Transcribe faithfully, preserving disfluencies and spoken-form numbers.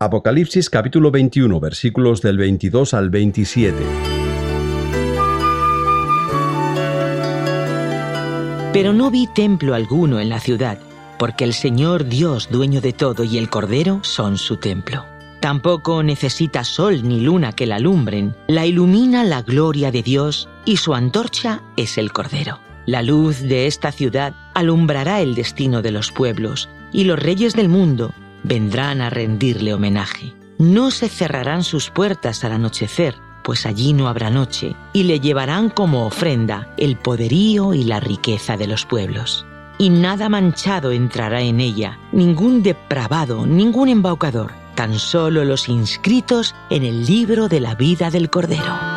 Apocalipsis capítulo veintiuno, versículos del veintidós al veintisiete. Pero no vi templo alguno en la ciudad, porque el Señor Dios, dueño de todo, y el Cordero son su templo. Tampoco necesita sol ni luna que la alumbren, la ilumina la gloria de Dios, y su antorcha es el Cordero. La luz de esta ciudad alumbrará el destino de los pueblos, y los reyes del mundo vendrán a rendirle homenaje. No se cerrarán sus puertas al anochecer, pues allí no habrá noche, y le llevarán como ofrenda el poderío y la riqueza de los pueblos. Y nada manchado entrará en ella, ningún depravado, ningún embaucador, tan solo los inscritos en el libro de la vida del Cordero.